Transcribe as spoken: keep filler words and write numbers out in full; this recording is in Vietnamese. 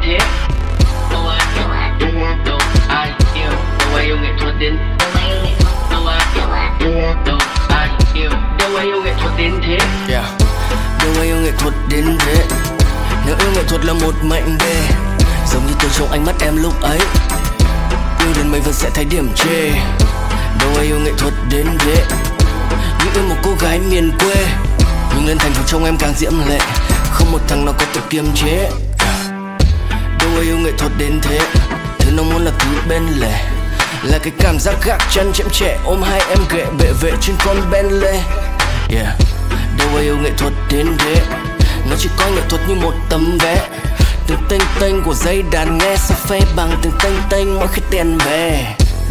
thế. Đâu ai đâu ai yêu đâu ai yêu nghệ thuật đến đâu ai đâu ai yêu đâu ai yêu nghệ thuật đến thế. Yeah. Đâu ai yêu nghệ thuật đến thế. Nếu yêu nghệ thuật là một mệnh đề, giống như tôi trong ánh mắt em lúc ấy, yêu đến mấy vẫn sẽ thấy điểm chê. Đâu ai yêu nghệ thuật đến thế. Như yêu một cô gái miền quê, nhưng lên thành phố trông em càng diễm lệ, không một thằng nào có thể kiềm chế. Đâu ai yêu nghệ thuật đến thế. Thứ nó muốn là thứ bên lề, là cái cảm giác gác chân chém trẻ ôm hai em ghệ bệ vệ trên con Bentley. Yeah. Đâu ai yêu nghệ thuật đến thế. Nó chỉ coi nghệ thuật như một tấm vé, tiếng tênh tênh của dây đàn nghe sao phê bằng tiếng tênh tênh mỗi khi tiền về.